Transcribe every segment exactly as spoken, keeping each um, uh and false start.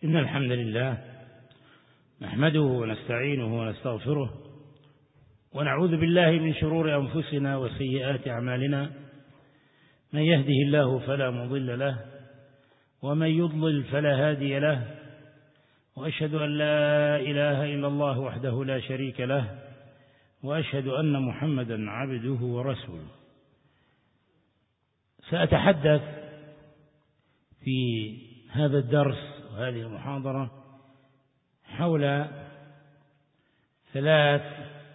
إن الحمد لله نحمده ونستعينه ونستغفره ونعوذ بالله من شرور أنفسنا وسيئات أعمالنا، من يهده الله فلا مضل له ومن يضلل فلا هادي له، وأشهد أن لا إله إلا الله وحده لا شريك له، وأشهد أن محمدا عبده ورسوله. سأتحدث في هذا الدرس وهذه المحاضرة حول ثلاث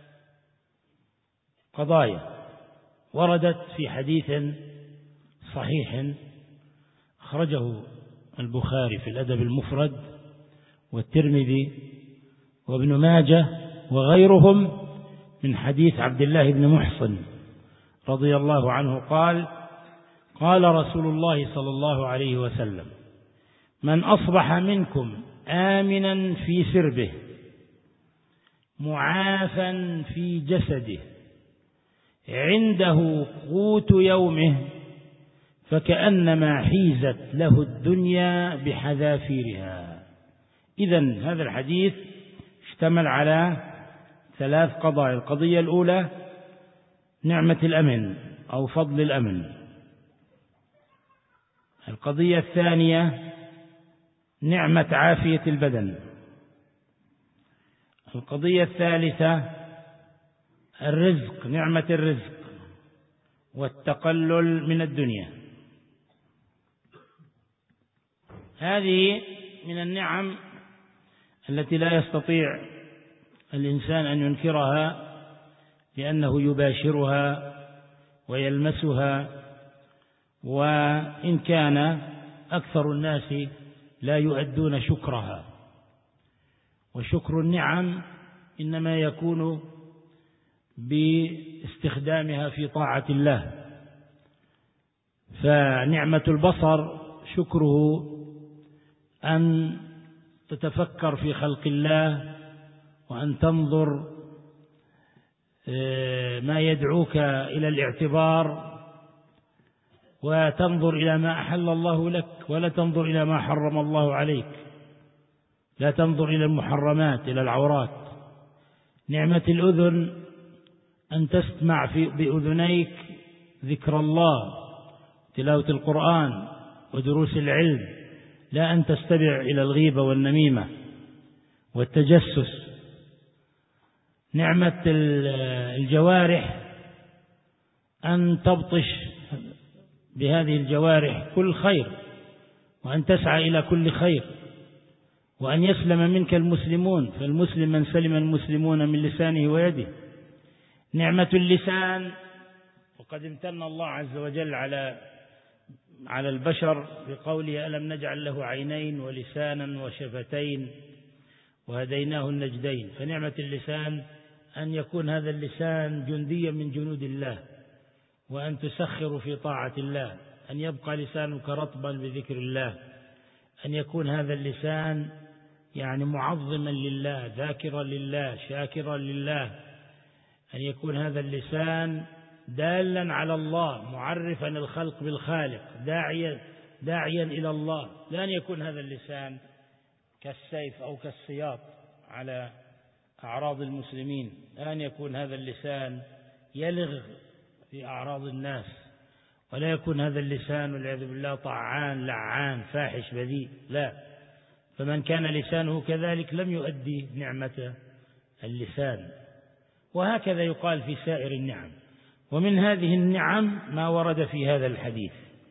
قضايا وردت في حديث صحيح أخرجه البخاري في الأدب المفرد والترمذي وابن ماجه وغيرهم من حديث عبد الله بن محصن رضي الله عنه قال: قال رسول الله صلى الله عليه وسلم: من أصبح منكم آمنا في سربه معافا في جسده عنده قوت يومه فكأنما حيزت له الدنيا بحذافيرها. إذن هذا الحديث اشتمل على ثلاث قضايا. القضية الأولى نعمة الأمن أو فضل الأمن. القضية الثانية نعمة عافية البدن. القضية الثالثة الرزق، نعمة الرزق والتقلل من الدنيا. هذه من النعم التي لا يستطيع الإنسان أن ينكرها، لأنه يباشرها ويلمسها، وإن كان أكثر الناس لا يؤدون شكرها. وشكر النعم إنما يكون باستخدامها في طاعة الله. فنعمة البصر شكره أن تتفكر في خلق الله وأن تنظر ما يدعوك إلى الاعتبار، وتنظر إلى ما أحل الله لك ولا تنظر إلى ما حرم الله عليك، لا تنظر إلى المحرمات إلى العورات. نعمة الأذن أن تسمع في بأذنيك ذكر الله، تلاوة القرآن ودروس العلم، لا أن تستمع إلى الغيبة والنميمة والتجسس. نعمة الجوارح أن تبطش بهذه الجوارح كل خير، وأن تسعى إلى كل خير، وأن يسلم منك المسلمون، فالمسلم من سلم المسلمون من لسانه ويده. نعمة اللسان، وقد امتن الله عز وجل على على البشر بقوله: ألم نجعل له عينين ولسانا وشفتين وهديناه النجدين. فنعمة اللسان أن يكون هذا اللسان جنديا من جنود الله، وأن تسخر في طاعة الله، أن يبقى لسانك رطبا بذكر الله، أن يكون هذا اللسان يعني معظما لله، ذاكرا لله، شاكرا لله، أن يكون هذا اللسان دالا على الله، معرفا الخلق بالخالق، داعيا داعيا إلى الله. لا أن يكون هذا اللسان كالسيف أو كالسياط على أعراض المسلمين، لا أن يكون هذا اللسان يلغ في أعراض الناس، ولا يكون هذا اللسان والعياذ بالله طعان لعان فاحش بذيء، لا. فمن كان لسانه كذلك لم يؤدي نعمة اللسان. وهكذا يقال في سائر النعم. ومن هذه النعم ما ورد في هذا الحديث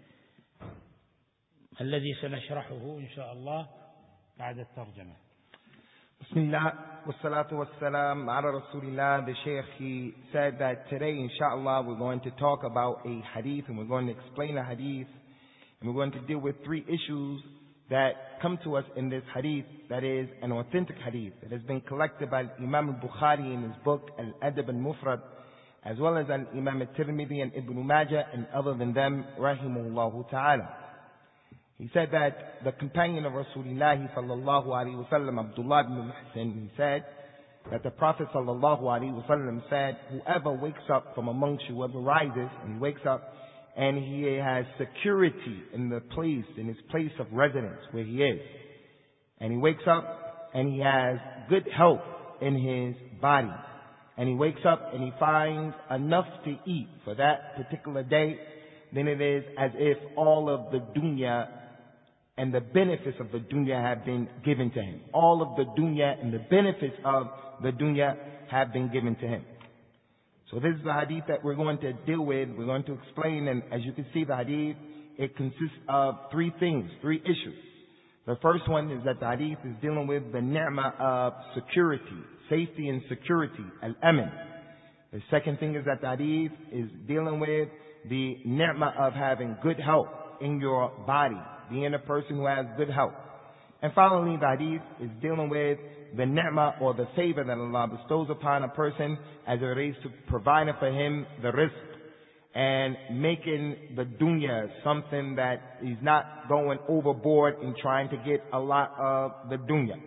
الذي سنشرحه إن شاء الله بعد الترجمة. بسم الله والصلاة والسلام على رسول الله. The Shaykh, he said that today, inshallah, we're going to talk about a hadith, and we're going to explain a hadith, and we're going to deal with three issues that come to us in this hadith, that is an authentic hadith that has been collected by Imam al-Bukhari in his book Al-Adab al-Mufrad, as well as Imam al-Tirmidhi and Ibn Majah and other than them, rahimahullah ta'ala. He said that the companion of Rasulullah sallallahu alaihi wasallam, Abdullah ibn Muhsin, he said that the Prophet sallallahu alaihi wasallam said, whoever wakes up from amongst you, whoever rises and he wakes up and he has security in the place, in his place of residence where he is, and he wakes up and he has good health in his body, and he wakes up and he finds enough to eat for that particular day, then it is as if all of the dunya and the benefits of the dunya have been given to him. All of the dunya and the benefits of the dunya have been given to him. So this is the hadith that we're going to deal with. We're going to explain, and as you can see, the hadith, it consists of three things, three issues. The first one is that the hadith is dealing with the ni'mah of security, safety and security, al-aman. The second thing is that the hadith is dealing with the ni'mah of having good health in your body, being a person who has good health. And finally, the hadith is dealing with the ni'mah or the favor that Allah bestows upon a person as it relates to providing for him the rizq and making the dunya something that he's not going overboard in trying to get a lot of the dunya.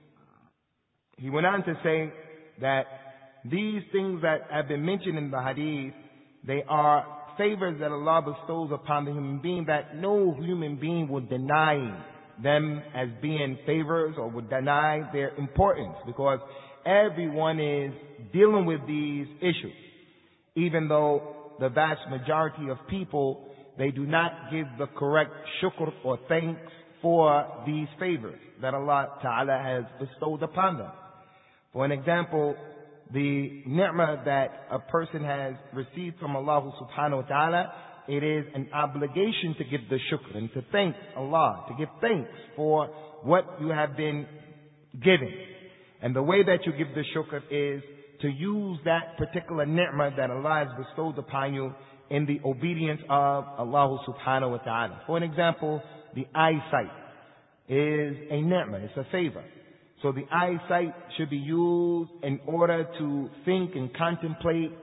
He went on to say that these things that have been mentioned in the hadith, they are favors that Allah bestows upon the human being that no human being would deny them as being favors or would deny their importance, because everyone is dealing with these issues. Even though the vast majority of people, they do not give the correct shukr or thanks for these favors that Allah Ta'ala has bestowed upon them. For an example, the ni'mah that a person has received from Allah Subhanahu wa Ta'ala, it is an obligation to give the shukr and to thank Allah, to give thanks for what you have been given. And the way that you give the shukr is to use that particular ni'mah that Allah has bestowed upon you in the obedience of Allah Subhanahu wa Ta'ala. For an example, the eyesight is a ni'mah, it's a favor. So the eyesight should be used in order to think and contemplate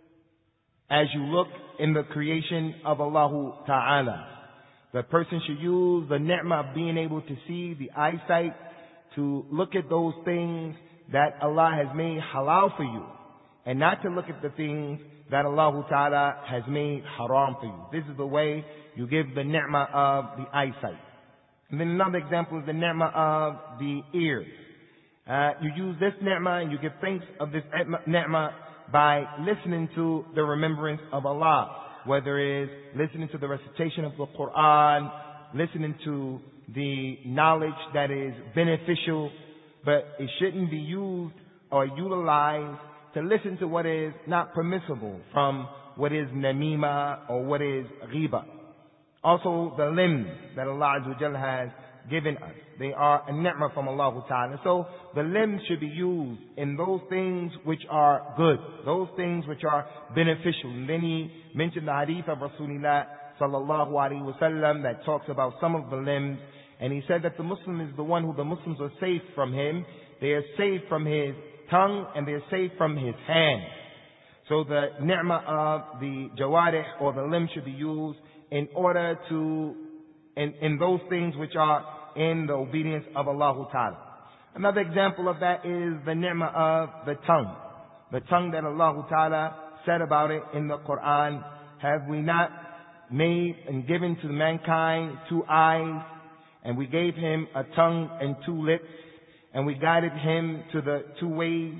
as you look in the creation of Allah Ta'ala. The person should use the ni'mah of being able to see, the eyesight, to look at those things that Allah has made halal for you, and not to look at the things that Allah Ta'ala has made haram for you. This is the way you give the ni'mah of the eyesight. And then another example is the ni'mah of the ears. Uh, you use this ni'mah and you give thanks of this ni'mah by listening to the remembrance of Allah, whether it is listening to the recitation of the Quran, listening to the knowledge that is beneficial, but it shouldn't be used or utilized to listen to what is not permissible, from what is namima or what is ghiba. Also, the limbs that Allah Azza wa Jalla has given us, they are a ni'mah from Allah Ta'ala. So the limbs should be used in those things which are good, those things which are beneficial. And then he mentioned the hadith of Rasulullah Sallallahu Alaihi Wasallam that talks about some of the limbs. And he said that the Muslim is the one who the Muslims are safe from him. They are safe from his tongue and they are safe from his hand. So the ni'mah of the jawarih or the limb should be used in order to, in, in those things which are in the obedience of Allah Ta'ala. Another example of that is the ni'mah of the tongue. The tongue that Allah Ta'ala said about it in the Quran, have we not made and given to mankind two eyes, and we gave him a tongue and two lips, and we guided him to the two ways.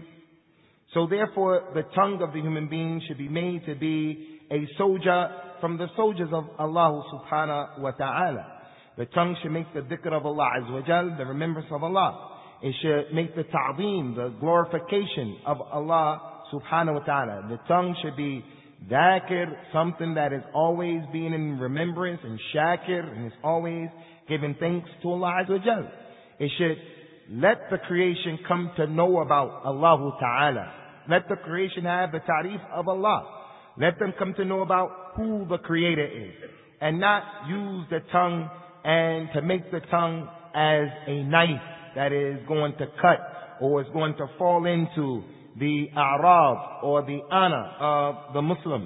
So therefore, the tongue of the human being should be made to be a soldier from the soldiers of Allah Subhanahu wa Ta'ala. The tongue should make the dhikr of Allah Azza wa Jal, the remembrance of Allah. It should make the ta'zeem, the glorification of Allah Subhanahu wa Ta'ala. The tongue should be dhakir, something that is always being in remembrance, and shakir, and is always giving thanks to Allah Azza wa Jal. It should let the creation come to know about Allah Ta'ala. Let the creation have the ta'rif of Allah. Let them come to know about who the Creator is. And not use the tongue and to make the tongue as a knife that is going to cut or is going to fall into the a'rab or the honor of the Muslims.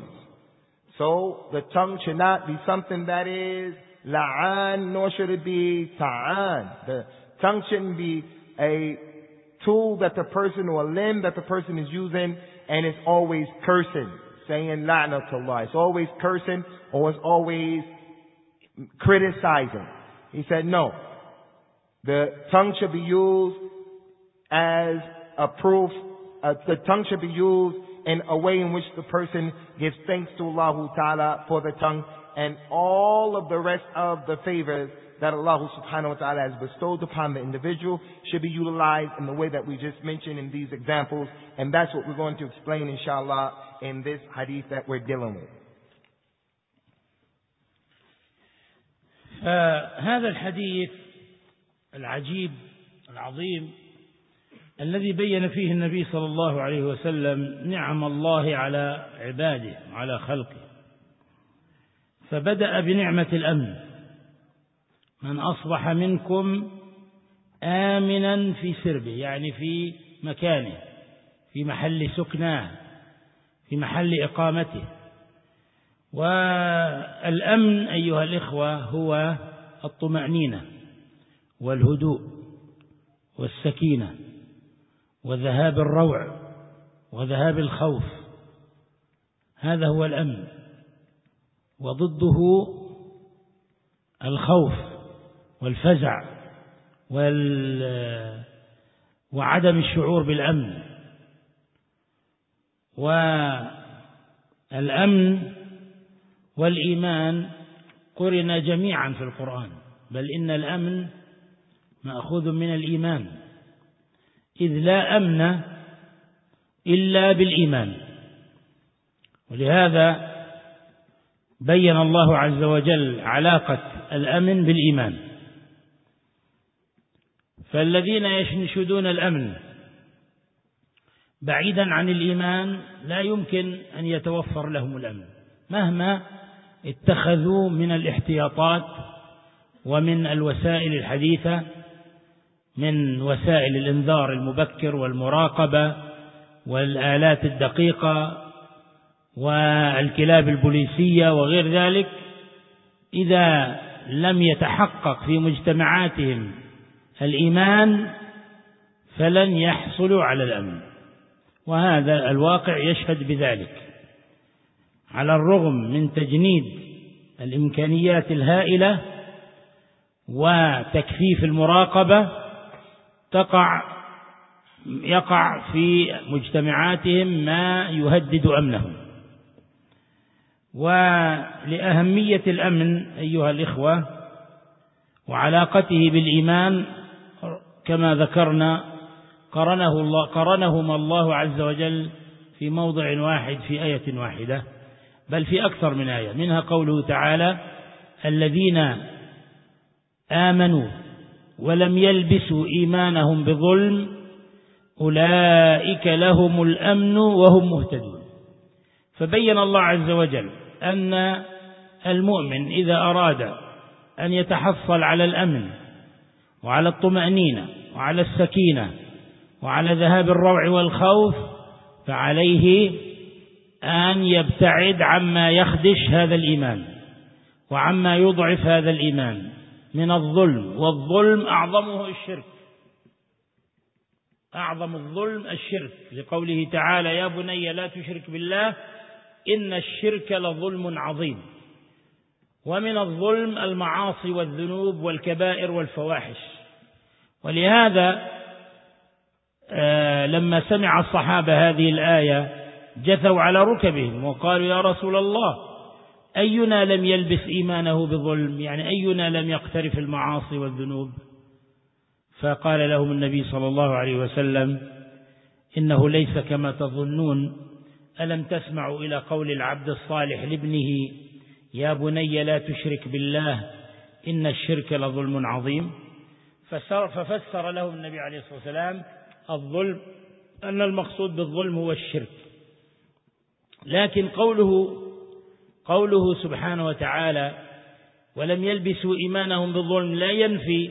So the tongue should not be something that is la'an, nor should it be ta'an. The tongue shouldn't be a tool that the person or a limb that the person is using and is always cursing, saying la'natullah. It's always cursing or it's always criticizing. He said, no. The tongue should be used as a proof. Uh, the tongue should be used in a way in which the person gives thanks to Allah Ta'ala for the tongue, and all of the rest of the favors that Allah subhanahu wa ta'ala has bestowed upon the individual should be utilized in the way that we just mentioned in these examples. And that's what we're going to explain, inshallah, in this hadith that we're dealing with. فهذا الحديث العجيب العظيم الذي بين فيه النبي صلى الله عليه وسلم نعم الله على عباده وعلى خلقه، فبدأ بنعمة الأمن. من أصبح منكم آمنا في سربه، يعني في مكانه، في محل سكناه، في محل إقامته. والأمن أيها الإخوة هو الطمأنينة والهدوء والسكينة وذهاب الروع وذهاب الخوف، هذا هو الأمن. وضده الخوف والفزع وال... وعدم الشعور بالأمن. والأمن والإيمان قرنا جميعا في القرآن، بل إن الأمن مأخوذ من الإيمان، إذ لا أمن إلا بالإيمان. ولهذا بين الله عز وجل علاقة الأمن بالإيمان. فالذين ينشدون الأمن بعيدا عن الإيمان لا يمكن أن يتوفر لهم الأمن، مهما اتخذوا من الاحتياطات ومن الوسائل الحديثة، من وسائل الإنذار المبكر والمراقبة والآلات الدقيقة والكلاب البوليسية وغير ذلك. إذا لم يتحقق في مجتمعاتهم الإيمان فلن يحصلوا على الأمن، وهذا الواقع يشهد بذلك. على الرغم من تجنيد الإمكانيات الهائلة وتكثيف المراقبة، تقع يقع في مجتمعاتهم ما يهدد أمنهم. ولأهمية الأمن أيها الإخوة وعلاقته بالإيمان كما ذكرنا قرنه الله قرنهما الله عز وجل في موضع واحد في آية واحدة، بل في أكثر من آية، منها قوله تعالى: الذين آمنوا ولم يلبسوا إيمانهم بظلم أولئك لهم الأمن وهم مهتدون. فبين الله عز وجل أن المؤمن إذا أراد أن يتحصل على الأمن وعلى الطمأنينة وعلى السكينة وعلى ذهاب الروع والخوف، فعليه أن يبتعد عما يخدش هذا الإيمان وعما يضعف هذا الإيمان من الظلم. والظلم أعظمه الشرك، أعظم الظلم الشرك، لقوله تعالى: يا بني لا تشرك بالله إن الشرك لظلم عظيم. ومن الظلم المعاصي والذنوب والكبائر والفواحش. ولهذا آه لما سمع الصحابة هذه الآية جثوا على ركبهم وقالوا: يا رسول الله، أينا لم يلبس إيمانه بظلم؟ يعني أينا لم يقترف المعاصي والذنوب؟ فقال لهم النبي صلى الله عليه وسلم: إنه ليس كما تظنون. ألم تسمعوا إلى قول العبد الصالح لابنه: يا بني لا تشرك بالله إن الشرك لظلم عظيم؟ ففسر لهم النبي عليه الصلاة والسلام الظلم أن المقصود بالظلم هو الشرك. لكن قوله قوله سبحانه وتعالى: ولم يلبسوا إيمانهم بالظلم، لا ينفي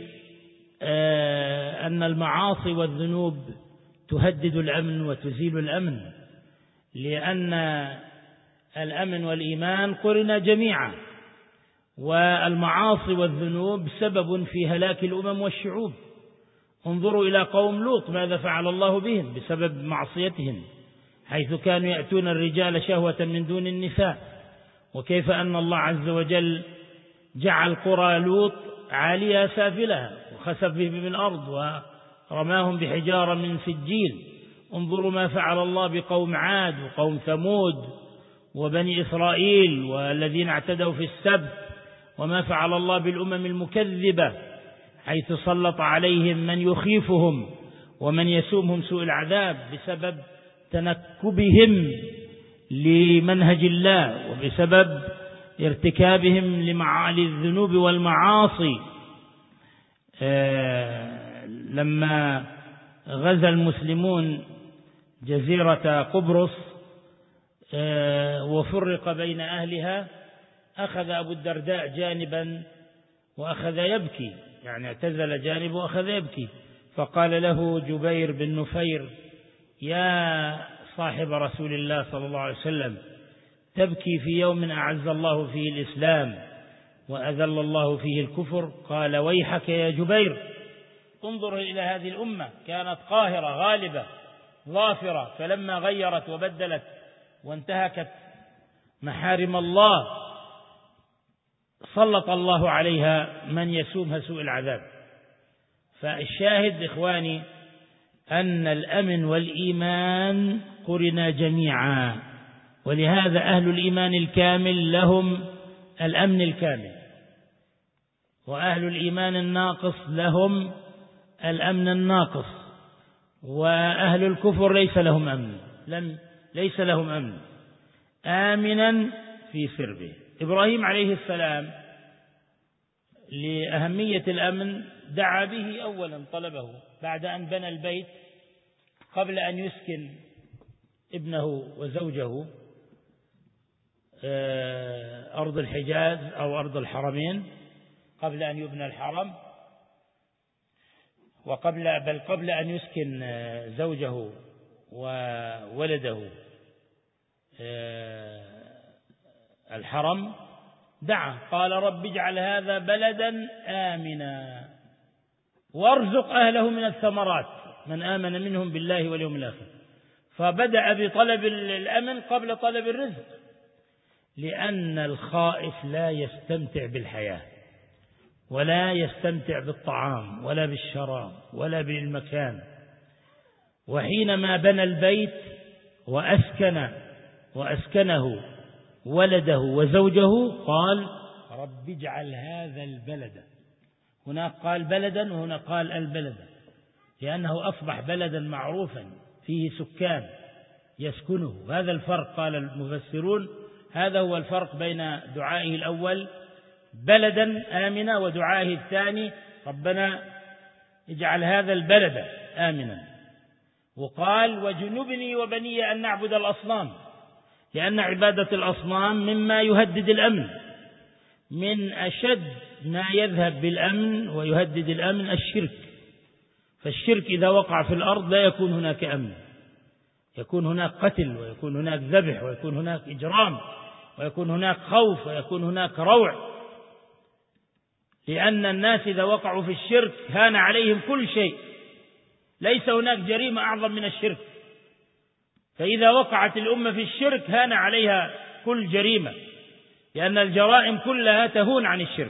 أن المعاصي والذنوب تهدد الأمن وتزيل الأمن، لأن الأمن والإيمان قرنا جميعا، والمعاصي والذنوب سبب في هلاك الأمم والشعوب. انظروا إلى قوم لوط ماذا فعل الله بهم بسبب معصيتهم، حيث كانوا يأتون الرجال شهوة من دون النساء، وكيف أن الله عز وجل جعل قرى لوط عالية سافلها وخسف بهم الأرض ورماهم بحجارة من سجيل. انظروا ما فعل الله بقوم عاد وقوم ثمود وبني إسرائيل والذين اعتدوا في السبت، وما فعل الله بالأمم المكذبة حيث سلط عليهم من يخيفهم ومن يسومهم سوء العذاب بسبب تنكبهم لمنهج الله وبسبب ارتكابهم لمعالي الذنوب والمعاصي. آه لما غزا المسلمون جزيرة قبرص آه وفرق بين أهلها، أخذ أبو الدرداء جانبا وأخذ يبكي، يعني اعتزل جانب وأخذ يبكي، فقال له جبير بن نفير: يا صاحب رسول الله صلى الله عليه وسلم، تبكي في يوم أعز الله فيه الإسلام وأذل الله فيه الكفر؟ قال: ويحك يا جبير، انظر إلى هذه الأمة، كانت قاهرة غالبة ظافرة، فلما غيرت وبدلت وانتهكت محارم الله سلط الله عليها من يسومها سوء العذاب. فالشاهد إخواني أن الأمن والإيمان قرنا جميعا، ولهذا أهل الإيمان الكامل لهم الأمن الكامل، وأهل الإيمان الناقص لهم الأمن الناقص، وأهل الكفر ليس لهم أمن، لم ليس لهم أمن. آمنا في سربه. إبراهيم عليه السلام لأهمية الأمن دعا به أولا، طلبه بعد أن بنى البيت قبل أن يسكن ابنه وزوجه أرض الحجاز أو أرض الحرمين، قبل أن يبنى الحرم، وقبل بل قبل أن يسكن زوجه وولده الحرم دعا، قال: رب اجعل هذا بلدا آمنا وارزق أهله من الثمرات من آمن منهم بالله واليوم الآخر. فبدأ بطلب الأمن قبل طلب الرزق، لأن الخائف لا يستمتع بالحياة ولا يستمتع بالطعام ولا بالشراب ولا بالمكان. وحينما بنى البيت وأسكن وأسكنه ولده وزوجه قال: رب اجعل هذا البلد، هناك قال بلدا وهنا قال البلد، لأنه أصبح بلدا معروفا فيه سكان يسكنه. هذا الفرق، قال المفسرون، هذا هو الفرق بين دعائه الأول بلدا آمنا ودعائه الثاني ربنا اجعل هذا البلد آمنا. وقال: وجنبني وبني أن نعبد الأصنام، لأن عبادة الأصنام مما يهدد الأمن. من أشد ما يذهب بالأمن ويهدد الأمن الشرك، فالشرك إذا وقع في الأرض لا يكون هناك أمن، يكون هناك قتل ويكون هناك ذبح ويكون هناك إجرام ويكون هناك خوف ويكون هناك روع، لأن الناس إذا وقعوا في الشرك هان عليهم كل شيء، ليس هناك جريمة أعظم من الشرك، فإذا وقعت الأمة في الشرك هان عليها كل جريمة، لأن الجرائم كلها تهون عن الشرك.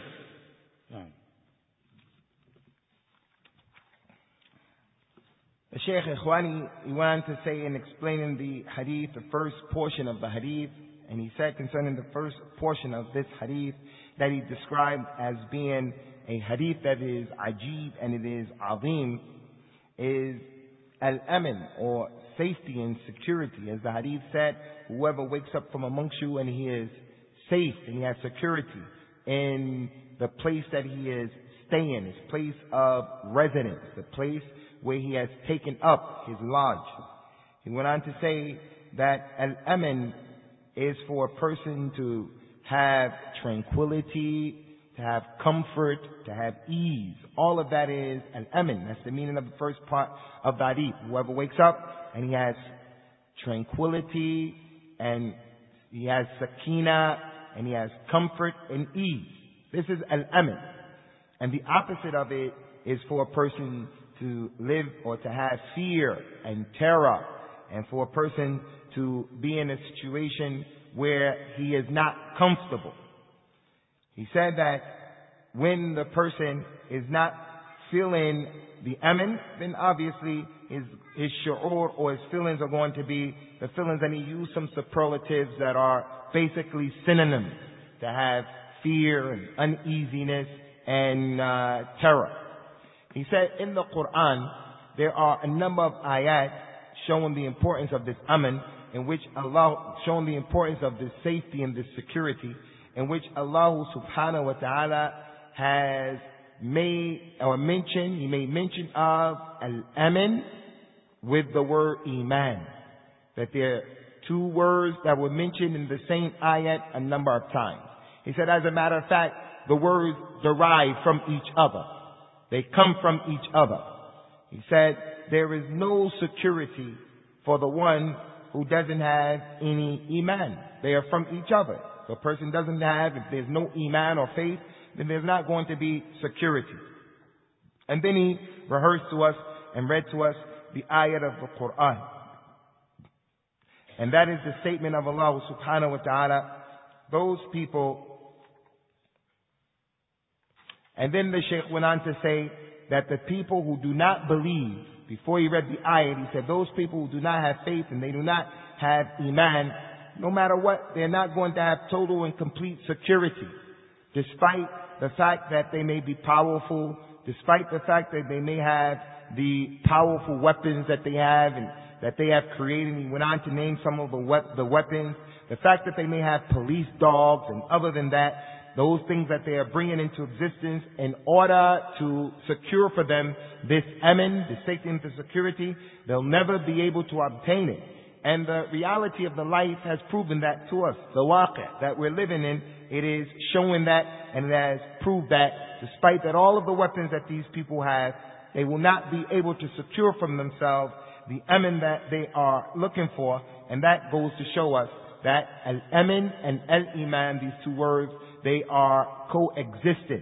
The Shaykh Ikhwani, he wanted to say in explaining the hadith, the first portion of the hadith, and he said concerning the first portion of this hadith that he described as being a hadith that is ajib and it is azim, is al-aman, or safety and security. As the hadith said, whoever wakes up from amongst you and he is safe and he has security in the place that he is staying, his place of residence, the place where he has taken up his lodge. He went on to say that al-aman is for a person to have tranquility, to have comfort, to have ease. All of that is al-aman. That's the meaning of the first part of the hadith. Whoever wakes up and he has tranquility and he has sakina and he has comfort and ease. This is al-aman. And the opposite of it is for a person to live or to have fear and terror, and for a person to be in a situation where he is not comfortable. He said that when the person is not feeling the aman, then obviously his, his shu'ur or his feelings are going to be the feelings, and he used some superlatives that are basically synonyms to have fear and uneasiness and uh, terror. He said in the Quran, there are a number of ayat showing the importance of this aman, in which Allah, showing the importance of this safety and this security, in which Allah subhanahu wa ta'ala has made or mentioned, He made mention of al-aman with the word iman. That there are two words that were mentioned in the same ayat a number of times. He said, as a matter of fact, the words derive from each other. They come from each other. He said, there is no security for the one who doesn't have any iman. They are from each other. If a person doesn't have, if there's no iman or faith, then there's not going to be security. And then he rehearsed to us and read to us the ayat of the Quran. And that is the statement of Allah subhanahu wa ta'ala. Those people. And then the Shaykh went on to say that the people who do not believe, before he read the ayat, he said those people who do not have faith and they do not have iman, no matter what, they're not going to have total and complete security. Despite the fact that they may be powerful, despite the fact that they may have the powerful weapons that they have and that they have created. He went on to name some of the, we- the weapons. The fact that they may have police dogs, and other than that, those things that they are bringing into existence in order to secure for them this aman, this safety and the security, they'll never be able to obtain it. And the reality of the life has proven that to us. The waqi' that we're living in, it is showing that, and it has proved that despite that all of the weapons that these people have, they will not be able to secure from themselves the aman that they are looking for. And that goes to show us that al-aman and al-iman, these two words, they are coexistent.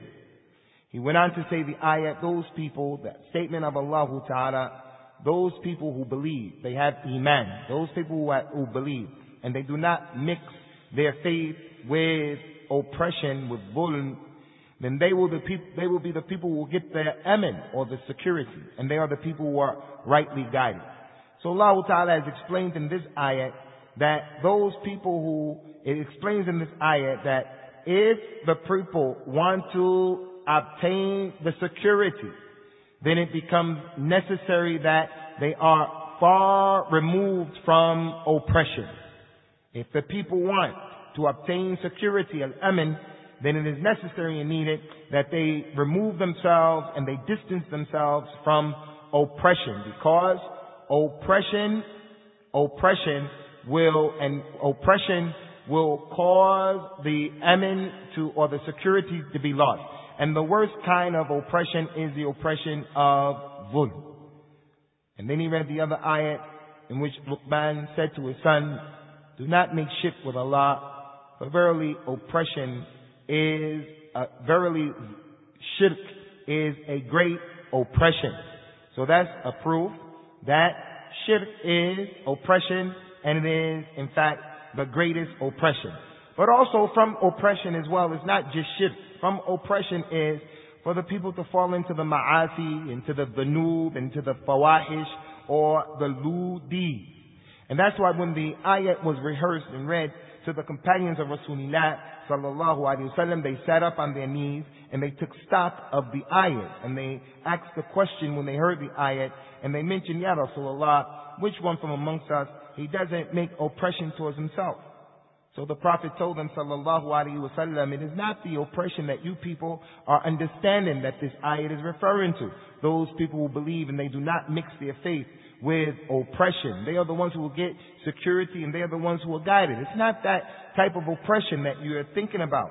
He went on to say the ayat, those people, that statement of Allah Ta'ala, those people who believe, they have iman, those people who, have, who believe, and they do not mix their faith with oppression, with zulm, then they will, the peop- they will be the people who will get their aman, or the security, and they are the people who are rightly guided. So Allah Ta'ala has explained in this ayat that those people who, it explains in this ayat that if the people want to obtain the security, then it becomes necessary that they are far removed from oppression. If the people want to obtain security, al-aman, then it is necessary and needed that they remove themselves and they distance themselves from oppression, because oppression, oppression will, and oppression will cause the aman to, or the security to be lost. And the worst kind of oppression is the oppression of zulm. And then he read the other ayat in which Luqman said to his son, do not make shirk with Allah, for verily oppression is, uh, verily shirk is a great oppression. So that's a proof that shirk is oppression, and it is in fact the greatest oppression. But also from oppression as well, it's not just shirk. From oppression is for the people to fall into the ma'asi, into the dhunub, into the fawahish, or the lewd. And that's why when the ayat was rehearsed and read to the companions of Rasulullah sallallahu alaihi wasallam, they sat up on their knees and they took stock of the ayat, and they asked the question when they heard the ayat, and they mentioned, Ya Rasulullah, which one from amongst us, he doesn't make oppression towards himself? So the Prophet told them, sallallahu alaihi wasallam, it is not the oppression that you people are understanding that this ayat is referring to. Those people who believe and they do not mix their faith with oppression. They are the ones who will get security, and they are the ones who are guided. It's not that type of oppression that you are thinking about.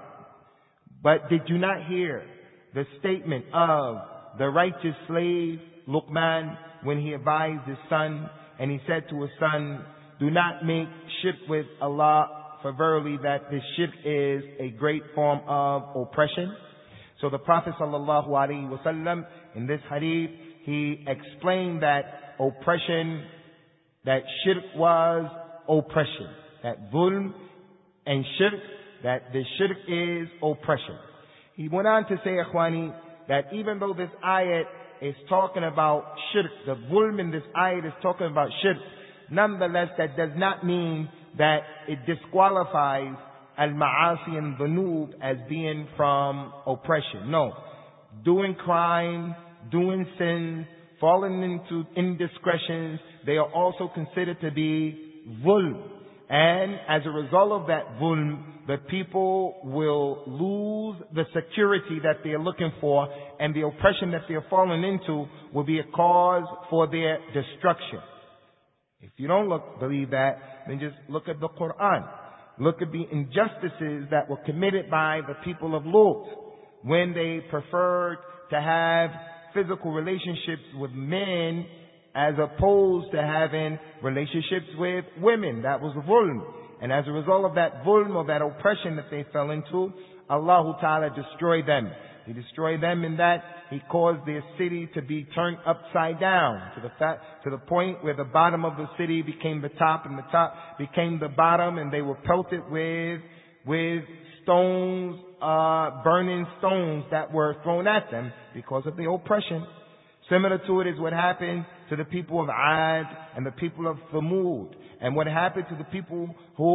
But did you not hear the statement of the righteous slave Luqman when he advised his son, and he said to his son, do not make shirk with Allah, for verily that this shirk is a great form of oppression. So the Prophet sallallahu alaihi wasallam in this hadith, he explained that oppression, that shirk was oppression, that dhulm and shirk, that the shirk is oppression. He went on to say, Ikhwani, that even though this ayat is talking about shirk. The zulm in this ayat is talking about shirk. Nonetheless, that does not mean that it disqualifies al-ma'asi and dhunub as being from oppression. No. Doing crime, doing sins, falling into indiscretions, they are also considered to be zulm. And as a result of that zulm, the people will lose the security that they are looking for, and the oppression that they are falling into will be a cause for their destruction. If you don't look, believe that, then just look at the Quran. Look at the injustices that were committed by the people of Lut when they preferred to have physical relationships with men as opposed to having relationships with women. That was zulm. And as a result of that zulm, or that oppression that they fell into, Allah Ta'ala destroyed them. He destroyed them in that He caused their city to be turned upside down to the fact, to the point where the bottom of the city became the top and the top became the bottom, and they were pelted with, with stones, uh, burning stones that were thrown at them because of the oppression. Similar to it is what happened to the people of Ad and the people of Thamud, and what happened to the people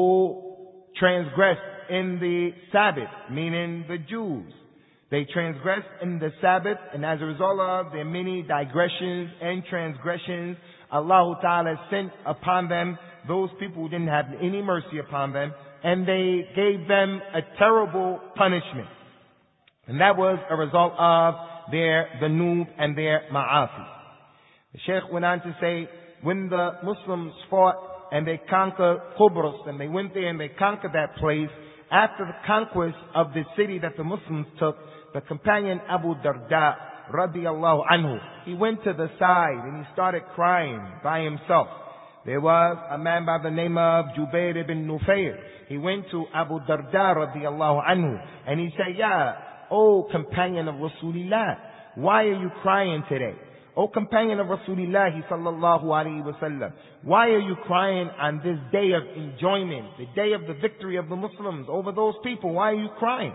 who transgressed in the Sabbath, meaning the Jews. They transgressed in the Sabbath, and as a result of their many digressions and transgressions, Allah Ta'ala sent upon them those people who didn't have any mercy upon them, and they gave them a terrible punishment. And that was a result of their dhunub and their ma'asi. The Shaykh went on to say, when the Muslims fought and they conquered Qubrus, and they went there and they conquered that place, after the conquest of the city that the Muslims took, the companion Abu Darda, radiyallahu anhu, he went to the side and he started crying by himself. There was a man by the name of Jubair ibn Nufayr. He went to Abu Darda, radiyallahu anhu, and he said, Ya, O companion of Rasulullah, why are you crying today? O companion of Rasulullah sallallahu alayhi wa sallam, why are you crying on this day of enjoyment, the day of the victory of the Muslims over those people? Why are you crying?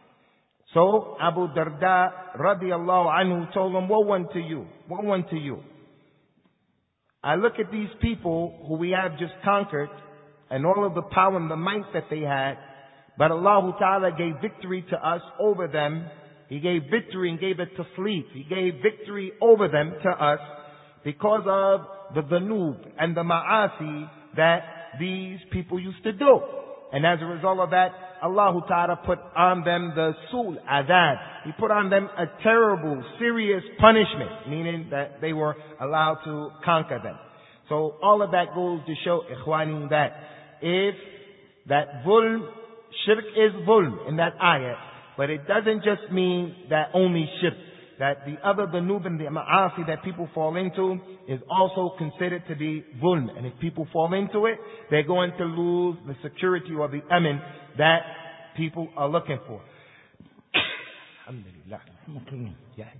So Abu Darda radiyallahu anhu told him, woe unto you, woe unto you. I look at these people who we have just conquered and all of the power and the might that they had, but Allah Ta'ala gave victory to us over them. He gave victory and gave it to sleep. He gave victory over them to us because of the dhunub and the ma'asi that these people used to do. And as a result of that, Allah Ta'ala put on them the sul adab. He put on them a terrible, serious punishment, meaning that they were allowed to conquer them. So all of that goes to show, ikhwani, that if that zulm, shirk is zulm in that ayat, but it doesn't just mean that only shirk. That the other dhunub and the ma'asi that people fall into is also considered to be zulm. And if people fall into it, they're going to lose the security or the amin that people are looking for. Alhamdulillah.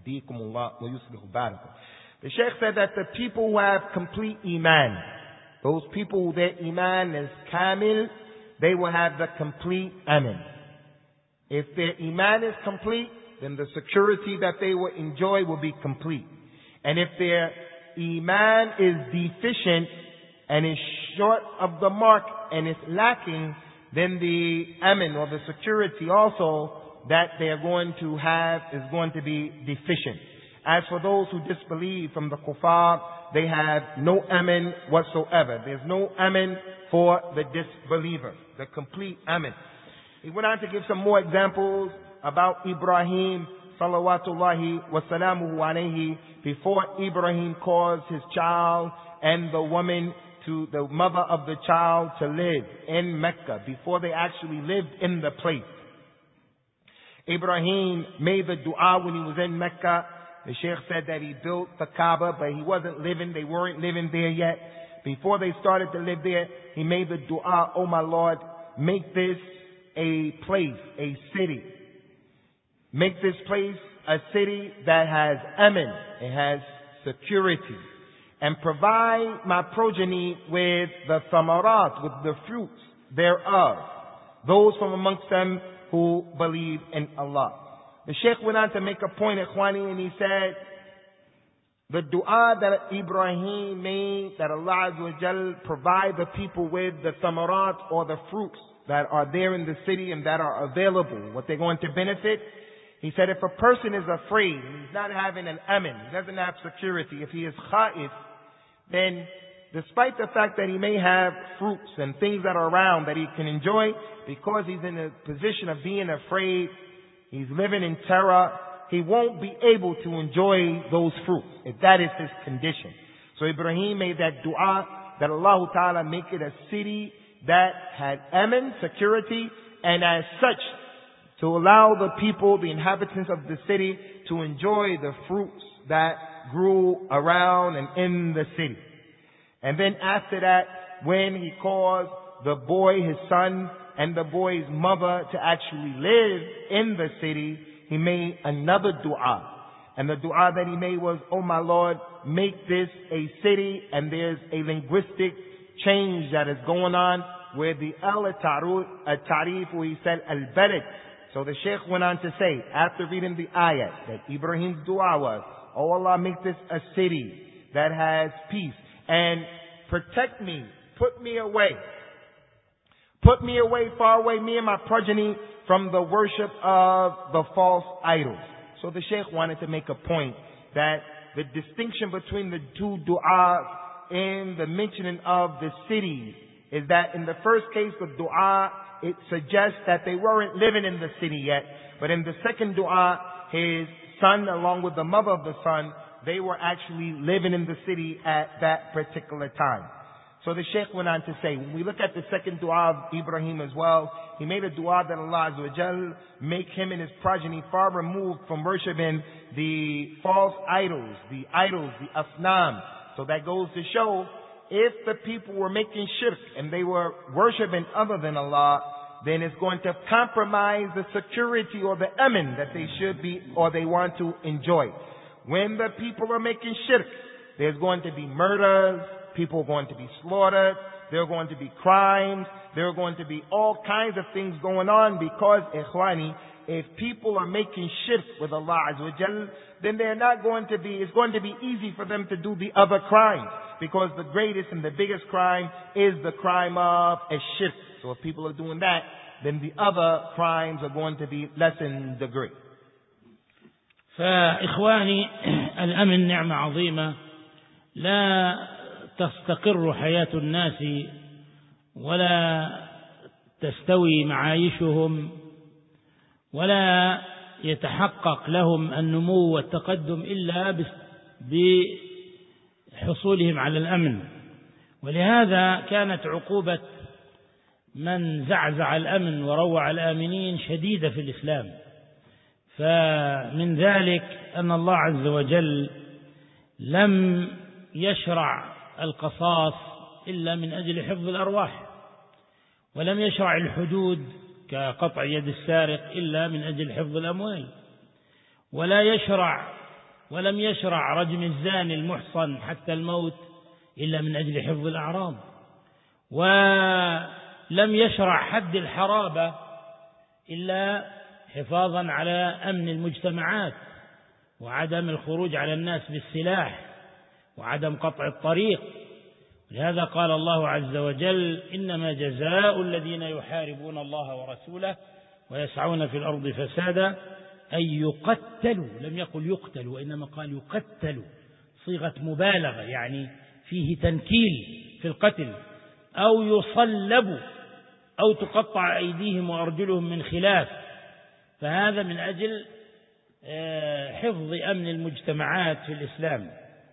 The Shaykh said that the people who have complete iman, those people who their iman is kamil, they will have the complete amin. If their iman is complete, then the security that they will enjoy will be complete. And if their iman is deficient and is short of the mark and is lacking, then the amin or the security also that they are going to have is going to be deficient. As for those who disbelieve from the kuffar, they have no amin whatsoever. There's no amin for the disbeliever, the complete amin. He went on to give some more examples about Ibrahim salawatullahi wa salamuhu alayhi, before Ibrahim caused his child and the woman to the mother of the child to live in Mecca, before they actually lived in the place. Ibrahim made the dua when he was in Mecca. The Shaykh said that he built the Kaaba, but he wasn't living, they weren't living there yet. Before they started to live there, he made the dua, oh my Lord, make this a place, a city. Make this place a city that has amin, it has security. And provide my progeny with the thamarat, with the fruits thereof. Those from amongst them who believe in Allah. The Shaykh went on to make a point, ikhwani, and he said the dua that Ibrahim made, that Allah Azza wa Jal provide the people with the thamarat or the fruits that are there in the city and that are available, what they're going to benefit. He said if a person is afraid, he's not having an amin, he doesn't have security, if he is khaif, then despite the fact that he may have fruits and things that are around that he can enjoy, because he's in a position of being afraid, he's living in terror, he won't be able to enjoy those fruits, if that is his condition. So Ibrahim made that dua that Allah Ta'ala make it a city that had amin, security, and as such, to allow the people, the inhabitants of the city, to enjoy the fruits that grew around and in the city. And then after that, when he caused the boy, his son, and the boy's mother to actually live in the city, he made another dua. And the dua that he made was, oh my Lord, make this a city, and there's a linguistic change that is going on where the al-tarif, where he said al-balad. So the Shaykh went on to say, after reading the ayat, that Ibrahim's dua was, oh Allah, make this a city that has peace, and protect me, put me away. Put me away, far away, me and my progeny, from the worship of the false idols. So the Shaykh wanted to make a point that the distinction between the two du'as in the mentioning of the cities is that in the first case, the du'a, it suggests that they weren't living in the city yet. But in the second du'a, his son along with the mother of the son, they were actually living in the city at that particular time. So the Shaykh went on to say, when we look at the second dua of Ibrahim as well, he made a dua that Allah Azza wa Jal make him and his progeny far removed from worshipping the false idols, the idols, the asnam. So that goes to show, if the people were making shirk and they were worshipping other than Allah, then it's going to compromise the security or the amin that they should be or they want to enjoy. When the people are making shirk, there's going to be murders, people are going to be slaughtered, there are going to be crimes, there are going to be all kinds of things going on because, ikhwani, if people are making shirk with Allah Azza wa Jal, then they're not going to be, it's going to be easy for them to do the other crimes, because the greatest and the biggest crime is the crime of a shirk. So if people are doing that, then the other crimes are going to be less in degree. فإخواني الأمن نعمة عظيمة لا تستقر حياة الناس ولا تستوي معايشهم ولا يتحقق لهم النمو والتقدم إلا بحصولهم على الأمن. ولهذا كانت عقوبة من زعزع الأمن وروع الآمنين شديدة في الإسلام. فمن ذلك أن الله عز وجل لم يشرع القصاص إلا من أجل حفظ الأرواح، ولم يشرع الحدود كقطع يد السارق إلا من أجل حفظ الأموال، ولا يشرع ولم يشرع رجم الزاني المحصن حتى الموت إلا من أجل حفظ الأعراض، ولم يشرع حد الحرابة إلا حفاظا على أمن المجتمعات وعدم الخروج على الناس بالسلاح وعدم قطع الطريق. لهذا قال الله عز وجل: إنما جزاء الذين يحاربون الله ورسوله ويسعون في الأرض فسادا أن يقتلوا، لم يقل يقتلوا وإنما قال يقتلوا، صيغة مبالغة يعني فيه تنكيل في القتل، أو يصلبوا أو تقطع أيديهم وأرجلهم من خلاف. فهذا من أجل حفظ أمن المجتمعات في الإسلام.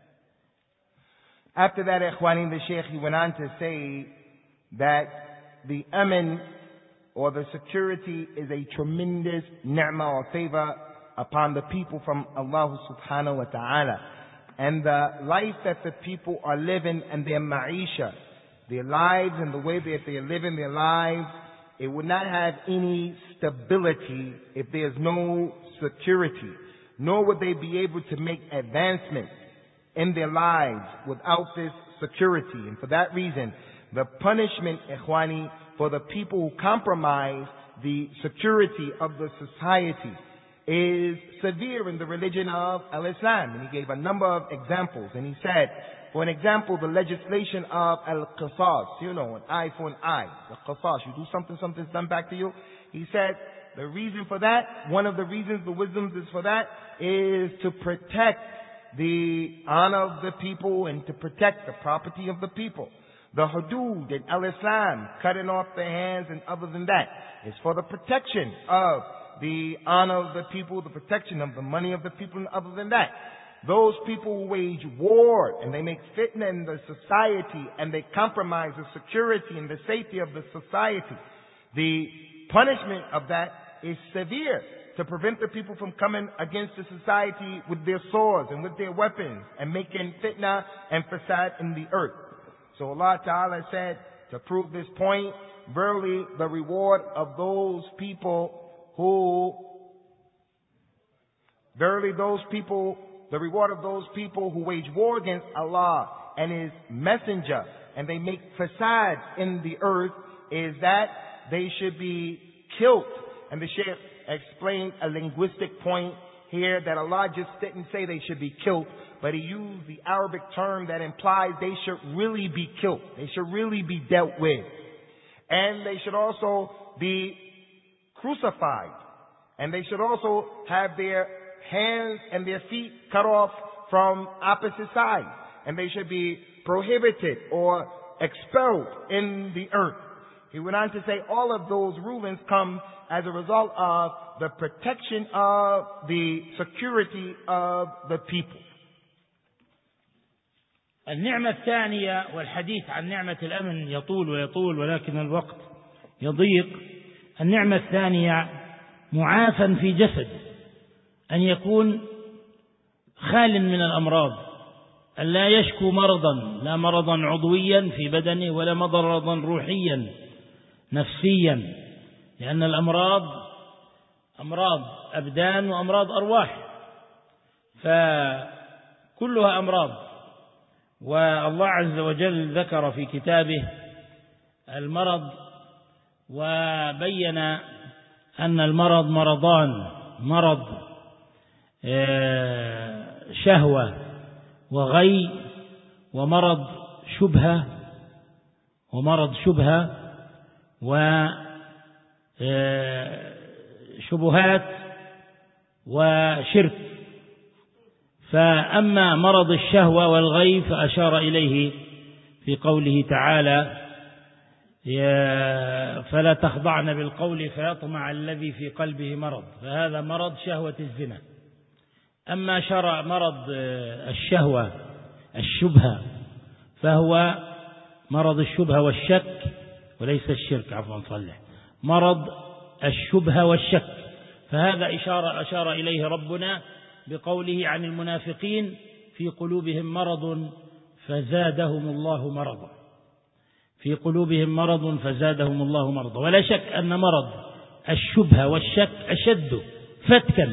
After that, Ikhwani, the Shaykh, he went on to say that the amin or the security is a tremendous ni'mah or favor upon the people from Allah subhanahu wa ta'ala. And the life that the people are living and their ma'isha, their lives and the way that they are living their lives, it would not have any stability if there's no security, nor would they be able to make advancements in their lives without this security. And for that reason, the punishment, ikhwani, for the people who compromise the security of the society is severe in the religion of Al-Islam. And he gave a number of examples. And he said, for an example, the legislation of Al-Qisas, you know, an eye for an eye. The Qisas, you do something, something's done back to you. He said, the reason for that, one of the reasons, the wisdoms is for that, is to protect the honor of the people and to protect the property of the people. The hudud in Al-Islam, cutting off their hands and other than that, is for the protection of the honor of the people, the protection of the money of the people, and other than that. Those people who wage war and they make fitna in the society and they compromise the security and the safety of the society, the punishment of that is severe to prevent the people from coming against the society with their swords and with their weapons and making fitna and fasad in the earth. So Allah Ta'ala said, to prove this point, verily the reward of those people who, verily those people, the reward of those people who wage war against Allah and His Messenger and they make fasad in the earth is that they should be killed. And the Shaykh explained a linguistic point here that Allah just didn't say they should be killed, but He used the Arabic term that implies they should really be killed. They should really be dealt with. And they should also be crucified. And they should also have their hands and their feet cut off from opposite sides. And they should be prohibited or expelled in the earth. He went on to say all of those rulings come as a result of the protection of the security of the people. النعمة الثانية، والحديث عن نعمة الأمن يطول ويطول ولكن الوقت يضيق. النعمة الثانية معافى في جسد، أن يكون خال من الأمراض، أن لا يشكو مرضا، لا مرضا عضويا في بدنه ولا مرضا روحيا نفسيا، لأن الأمراض أمراض أبدان وأمراض أرواح، فكلها أمراض. والله عز وجل ذكر في كتابه المرض وبين أن المرض مرضان، مرض شهوة وغي، ومرض شبهة ومرض شبهة وشبهات وشرك. فأما مرض الشهوة والغي فأشار إليه في قوله تعالى فلا تخضعن بالقول فيطمع الذي في قلبه مرض، فهذا مرض شهوة الزنا. أما شرع مرض الشهوة الشبهة فهو مرض الشبهة والشك وليس الشرك، عفوا صلح، مرض الشبهة والشك. فهذا إشارة أشار إليه ربنا بقوله عن المنافقين في قلوبهم مرض فزادهم الله مرضا، في قلوبهم مرض فزادهم الله مرضا. ولا شك أن مرض الشبهة والشك أشد فتكا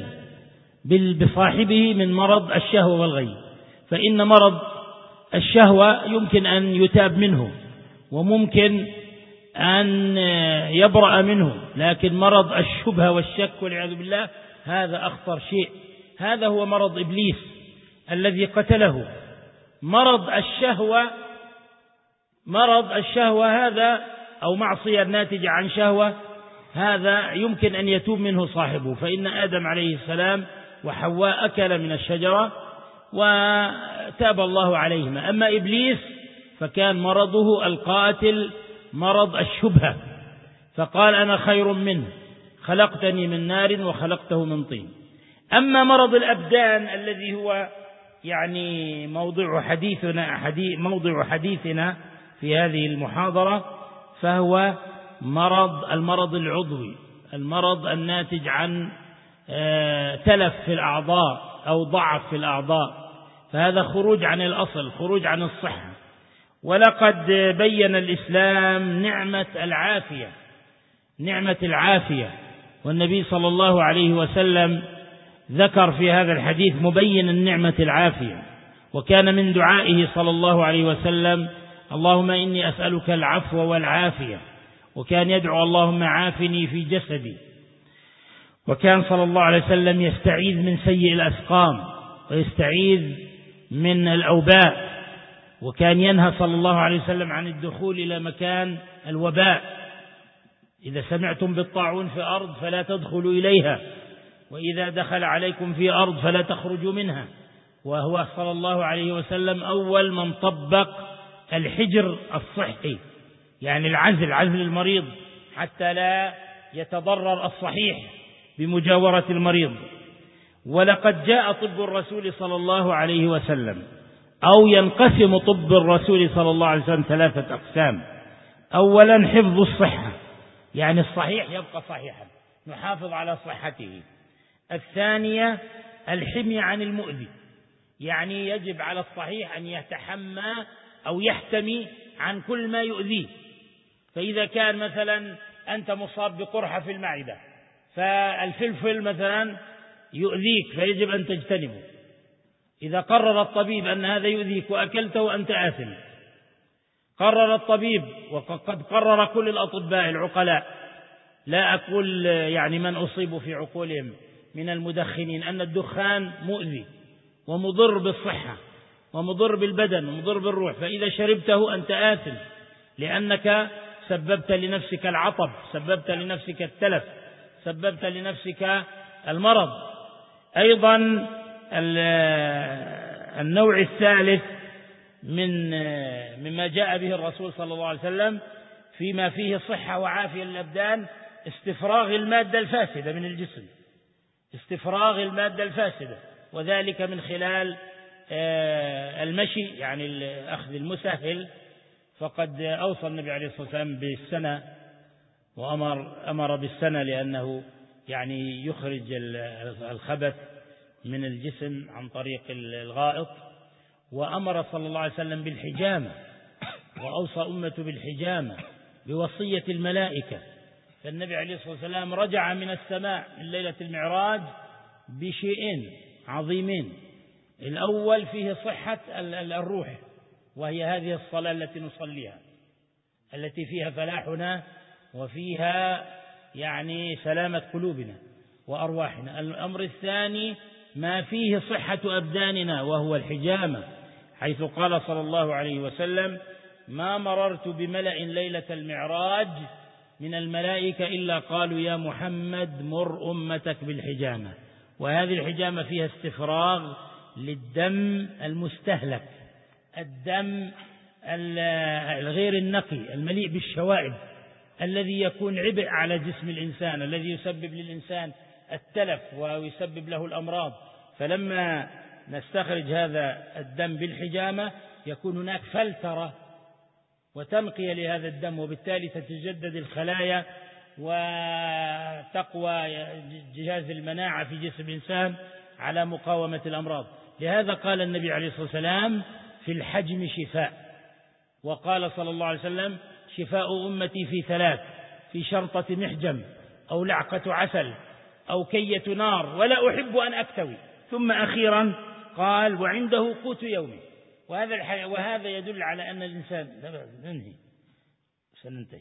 بصاحبه من مرض الشهوة والغي. فإن مرض الشهوة يمكن أن يتاب منه وممكن أن يبرأ منه، لكن مرض الشبهة والشك والعياذ بالله هذا أخطر شيء. هذا هو مرض إبليس الذي قتله. مرض الشهوة مرض الشهوة هذا أو معصية ناتجة عن شهوة، هذا يمكن أن يتوب منه صاحبه، فإن آدم عليه السلام وحواء أكل من الشجرة وتاب الله عليهما. أما إبليس فكان مرضه القاتل مرض الشبهة، فقال أنا خير منه خلقتني من نار وخلقته من طين. أما مرض الأبدان الذي هو يعني موضوع حديثنا حديث موضوع حديثنا في هذه المحاضرة، فهو مرض المرض العضوي، المرض الناتج عن تلف في الأعضاء أو ضعف في الأعضاء، فهذا خروج عن الأصل، خروج عن الصحة. ولقد بين الإسلام نعمة العافية، نعمة العافية، والنبي صلى الله عليه وسلم ذكر في هذا الحديث مبين النعمة العافية. وكان من دعائه صلى الله عليه وسلم اللهم إني أسألك العفو والعافية، وكان يدعو اللهم عافني في جسدي. وكان صلى الله عليه وسلم يستعيذ من سيء الأسقام ويستعيذ من الأوباء، وكان ينهى صلى الله عليه وسلم عن الدخول إلى مكان الوباء. إذا سمعتم بالطاعون في أرض فلا تدخلوا إليها، وإذا دخل عليكم في أرض فلا تخرجوا منها. وهو صلى الله عليه وسلم أول من طبق الحجر الصحي، يعني العزل، عزل المريض حتى لا يتضرر الصحيح بمجاورة المريض. ولقد جاء طب الرسول صلى الله عليه وسلم، أو ينقسم طب الرسول صلى الله عليه وسلم ثلاثة أقسام. أولا حفظ الصحة، يعني الصحيح يبقى صحيحا، نحافظ على صحته. الثانية الحمية عن المؤذي، يعني يجب على الصحيح أن يتحمى أو يحتمي عن كل ما يؤذيه. فإذا كان مثلا أنت مصاب بقرحة في المعدة، فالفلفل مثلا يؤذيك فيجب أن تجتنبه. إذا قرر الطبيب أن هذا يؤذيك وأكلته أنت آثم. قرر الطبيب، وقد قرر كل الأطباء العقلاء، لا أقول يعني من أصيبوا في عقولهم من المدخنين، أن الدخان مؤذي ومضر بالصحة ومضر بالبدن ومضر بالروح، فإذا شربته أنت آثم، لأنك سببت لنفسك العطب، سببت لنفسك التلف، سببت لنفسك المرض. أيضا النوع الثالث من مما جاء به الرسول صلى الله عليه وسلم فيما فيه صحة وعافية للأبدان، استفراغ المادة الفاسدة من الجسم، استفراغ المادة الفاسدة، وذلك من خلال المشي، يعني أخذ المسهل. فقد أوصى النبي عليه الصلاة والسلام بالسنة، وأمر أمر بالسنة لأنه يعني يخرج الخبث من الجسم عن طريق الغائط. وأمر صلى الله عليه وسلم بالحجامة، وأوصى أمته بالحجامة بوصية الملائكة. فالنبي عليه الصلاة والسلام رجع من السماء من ليلة المعراج بشيئين عظيمين. الأول فيه صحة الروح، وهي هذه الصلاة التي نصليها، التي فيها فلاحنا وفيها يعني سلامة قلوبنا وأرواحنا. الأمر الثاني ما فيه صحة أبداننا، وهو الحجامة، حيث قال صلى الله عليه وسلم: ما مررت بملأ ليلة المعراج من الملائكة إلا قالوا يا محمد مر أمتك بالحجامة. وهذه الحجامة فيها استفراغ للدم المستهلك، الدم الغير النقي المليء بالشوائب، الذي يكون عبء على جسم الإنسان، الذي يسبب للإنسان التلف ويسبب له الأمراض. فلما نستخرج هذا الدم بالحجامة يكون هناك فلترة وتنقية لهذا الدم، وبالتالي تتجدد الخلايا وتقوى جهاز المناعة في جسم الإنسان على مقاومة الأمراض. لهذا قال النبي عليه الصلاة والسلام: في الحجم شفاء. وقال صلى الله عليه وسلم: شفاء أمتي في ثلاث: في شرطة محجم، أو لعقة عسل، أو كية نار، ولا أحب أن أكتوي. ثم أخيرا قال: وعنده قوت يومه. وهذا الحي... وهذا يدل على أن الإنسان ننهي سننتهي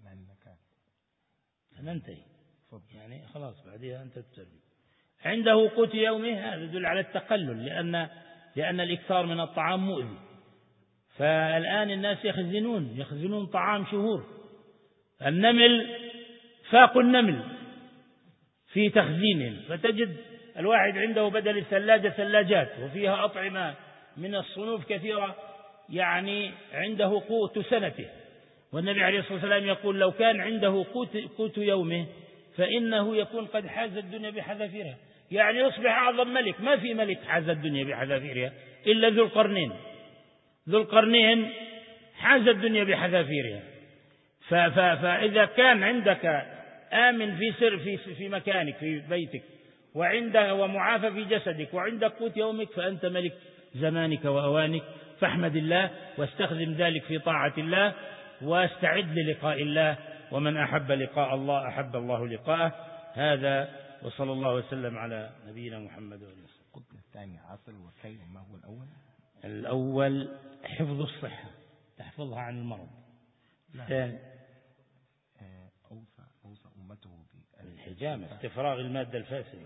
سننتهي يعني خلاص بعدها أنت تترجم. عنده قوت يومه، هذا يدل على التقلل، لأن لأن الإكثار من الطعام مؤذي. فالآن الناس يخزنون يخزنون طعام شهور. النمل فاقوا النمل في تخزينهم، فتجد الواحد عنده بدل الثلاجة ثلاجات وفيها أطعمة من الصنوف كثيرة، يعني عنده قوت سنته. والنبي عليه الصلاة والسلام يقول: لو كان عنده قوت, قوت يومه فإنه يكون قد حاز الدنيا بحذافيرها، يعني يصبح أعظم ملك. ما في ملك حاز الدنيا بحذافيرها إلا ذو القرنين. ذو القرنين حاز الدنيا بحذافيرها. فإذا كان عندك آمن في سر في, في مكانك في بيتك، وعندك ومعافى في جسدك، وعندك قوت يومك، فأنت ملك زمانك وأوانك. فاحمد الله واستخدم ذلك في طاعة الله، واستعد للقاء الله. ومن أحب لقاء الله أحب الله لقاءه. هذا وصلى الله وسلم على نبينا محمد وآله وسلم. القطن الثاني عسل وكي، وما هو الأول؟ الأول حفظ الصحة، تحفظها عن المرض. الثاني أوصى أوصى أمته حجامة استفراغ المادة الفاسدة.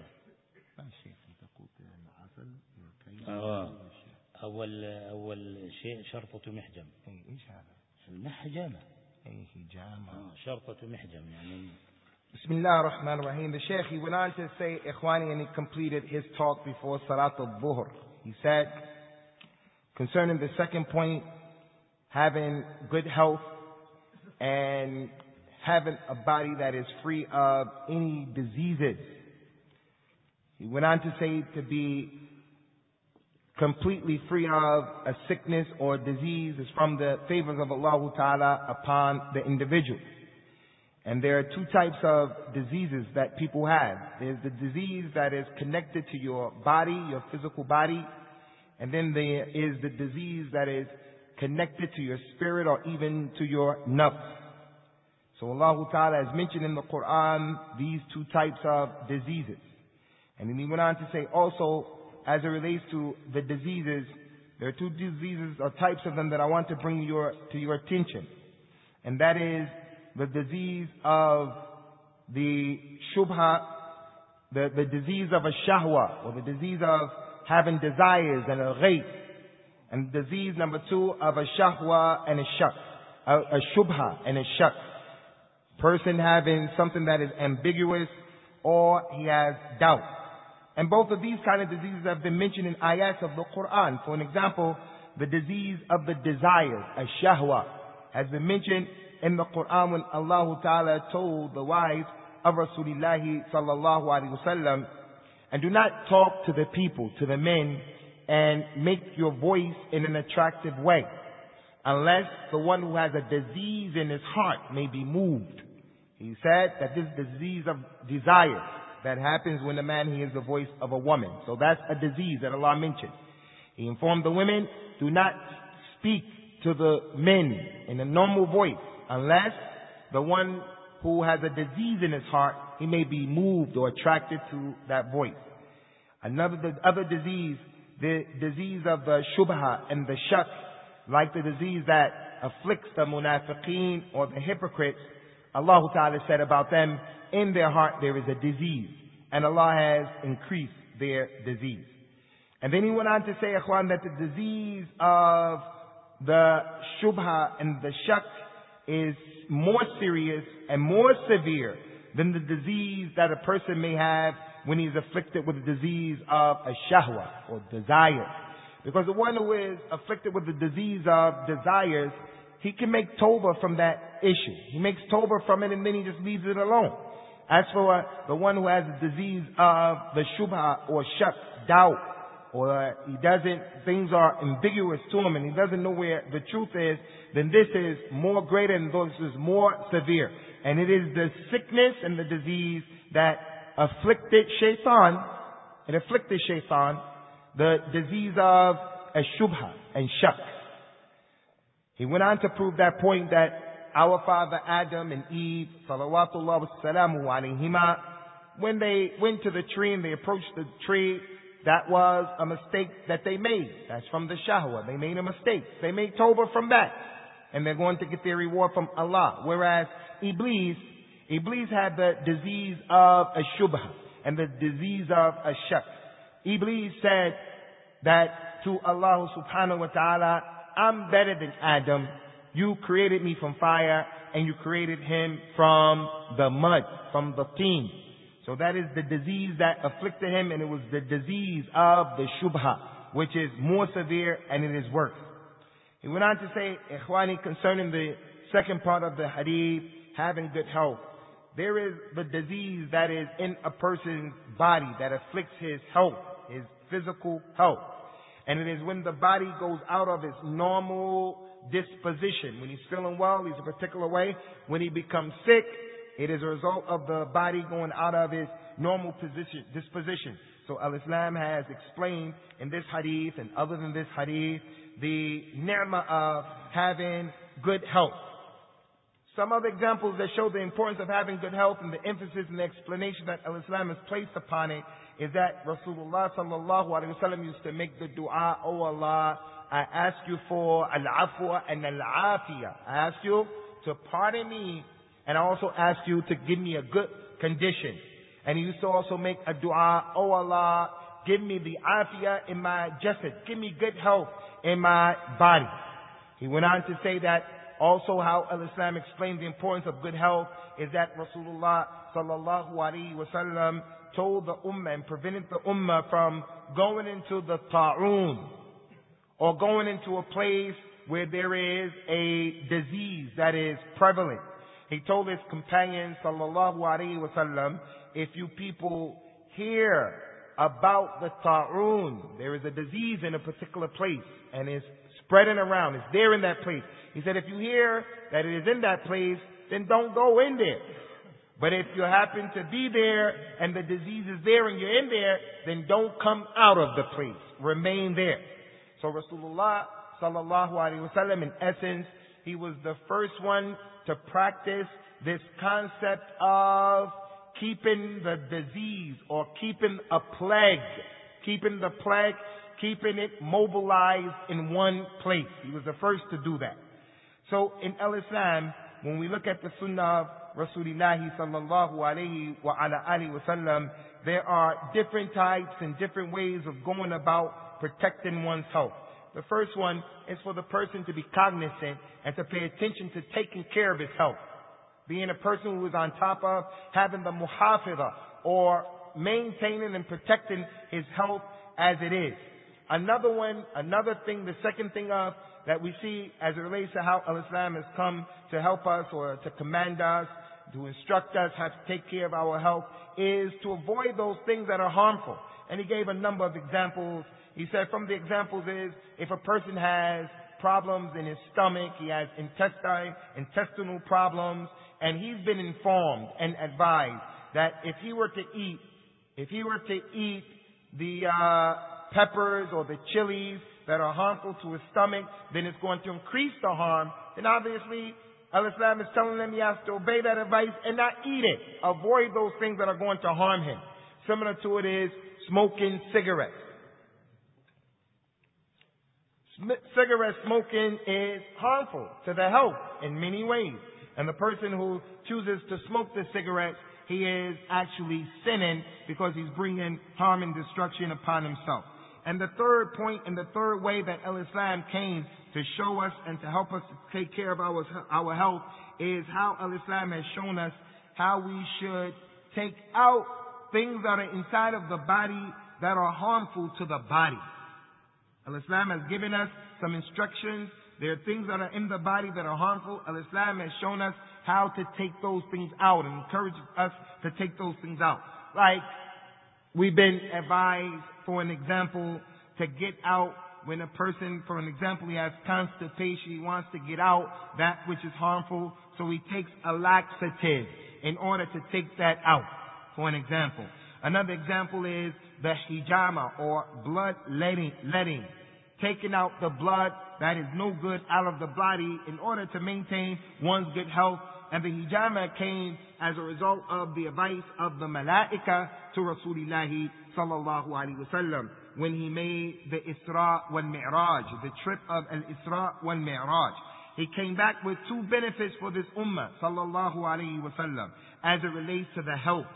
آه. أول أول شيء شرطة محجم. إيش هذا؟ المحجمة. أي حجامة. آه شرطة محجم يعني. Bismillah ar-Rahman ar-Rahim. The Shaykh, he went on to say, Ikhwani, and he completed his talk before Salat al-Dhuhr. He said, concerning the second point, having good health and having a body that is free of any diseases. He went on to say to be completely free of a sickness or disease is from the favors of Allah Ta'ala upon the individual. And there are two types of diseases that people have. There's the disease that is connected to your body, your physical body. And then there is the disease that is connected to your spirit or even to your nafs. So Allah Ta'ala has mentioned in the Quran these two types of diseases. And then he went on to say also, as it relates to the diseases, there are two diseases or types of them that I want to bring your, to your attention. And that is the disease of the shubha, the, the disease of a shahwa, or the disease of having desires and a ghayb. And disease number two of a shahwa and a shak, a, a shubha and a shak. Person having something that is ambiguous or he has doubt. And both of these kind of diseases have been mentioned in ayats of the Quran. For an example, the disease of the desires, ash-shahwa, has been mentioned in the Quran when Allah Ta'ala told the wives of Rasulullah sallallahu alaihi wasallam, and do not talk to the people, to the men, and make your voice in an attractive way, unless the one who has a disease in his heart may be moved. He said that this disease of desire that happens when a man hears the voice of a woman. So that's a disease that Allah mentioned. He informed the women, do not speak to the men in a normal voice, unless the one who has a disease in his heart, he may be moved or attracted to that voice. Another, the other disease, the disease of the shubha and the shak, like the disease that afflicts the munafiqeen or the hypocrites, Allah Ta'ala said about them, in their heart there is a disease, and Allah has increased their disease. And then he went on to say, Ikhwan, that the disease of the shubha and the shak is more serious and more severe than the disease that a person may have when he's afflicted with the disease of a shahwa or desire. Because the one who is afflicted with the disease of desires, he can make tawbah from that issue. He makes tawbah from it and then he just leaves it alone. As for the one who has the disease of the shubha or shak, doubt, or he doesn't, things are ambiguous to him and he doesn't know where the truth is, then this is more greater and this is more severe. And it is the sickness and the disease that afflicted shaitan, it afflicted shaitan, the disease of a shubha and shak. He went on to prove that point that our father Adam and Eve, salawatullah wa salamu alayhima, when they went to the tree and they approached the tree, that was a mistake that they made. That's from the shahwa. They made a mistake. They made tawbah from that. And they're going to get their reward from Allah. Whereas Iblis, Iblis had the disease of a shubha and the disease of a shak. Iblis said that to Allah subhanahu wa ta'ala, I'm better than Adam. You created me from fire and you created him from the mud, from the teen. So that is the disease that afflicted him, and it was the disease of the shubha, which is more severe and it is worse. He went on to say, Ikhwani, concerning the second part of the hadith, having good health. There is the disease that is in a person's body that afflicts his health, his physical health. And it is when the body goes out of its normal disposition. When he's feeling well, he's a particular way. When he becomes sick, it is a result of the body going out of its normal position, disposition. So Al-Islam has explained in this hadith and other than this hadith, the ni'mah of having good health. Some other examples that show the importance of having good health and the emphasis and the explanation that Al-Islam has placed upon it is that Rasulullah sallallahu alaihi wasallam used to make the dua, "Oh Allah, I ask you for al-afwa and al-afiyah. I ask you to pardon me, and I also ask you to give me a good condition. And he used to also make a dua, oh Allah, give me the afiyah in my jasad, give me good health in my body. He went on to say that also how Al-Islam explained the importance of good health is that Rasulullah sallallahu alaihi wasallam told the ummah and prevented the ummah from going into the ta'un, or going into a place where there is a disease that is prevalent. He told his companions sallallahu alaihi wasallam, if you people hear about the ta'un, there is a disease in a particular place and it's spreading around, it's there in that place. He said, if you hear that it is in that place, then don't go in there. But if you happen to be there and the disease is there and you're in there, then don't come out of the place. Remain there. So Rasulullah sallallahu alaihi wasallam, in essence, he was the first one to practice this concept of keeping the disease or keeping a plague, keeping the plague, keeping it mobilized in one place. He was the first to do that. So in Al-Islam, when we look at the Sunnah of Rasulullah sallallahu alayhi wa ala alihi wa sallam, there are different types and different ways of going about protecting one's health. The first one is for the person to be cognizant and to pay attention to taking care of his health. Being a person who is on top of having the muhafidha, or maintaining and protecting his health as it is. Another one, another thing, the second thing of that we see as it relates to how Al-Islam has come to help us or to command us, to instruct us how to take care of our health, is to avoid those things that are harmful. And he gave a number of examples. He said from the examples is, if a person has problems in his stomach, he has intestine, intestinal problems, and he's been informed and advised that if he were to eat, if he were to eat the uh, peppers or the chilies that are harmful to his stomach, then it's going to increase the harm. Then obviously, Al-Islam is telling him he has to obey that advice and not eat it. Avoid those things that are going to harm him. Similar to it is smoking cigarettes. Cigarette smoking is harmful to the health in many ways. And the person who chooses to smoke the cigarettes, he is actually sinning because he's bringing harm and destruction upon himself. And the third point and the third way that Al-Islam came to show us and to help us to take care of our, our health is how Al-Islam has shown us how we should take out things that are inside of the body that are harmful to the body. Al-Islam has given us some instructions. There are things that are in the body that are harmful. Al-Islam has shown us how to take those things out and encourage us to take those things out. Like, we've been advised, for an example, to get out when a person, for an example, he has constipation, he wants to get out that which is harmful, so he takes a laxative in order to take that out, for an example. Another example is the hijama, or blood letting, letting, taking out the blood that is no good out of the body in order to maintain one's good health. And the hijama came as a result of the advice of the malaika to Rasulullah sallallahu alaihi wasallam when he made the Isra wal Mi'raj, the trip of Al-Isra wal Mi'raj. He came back with two benefits for this ummah sallallahu alaihi wasallam as it relates to the health.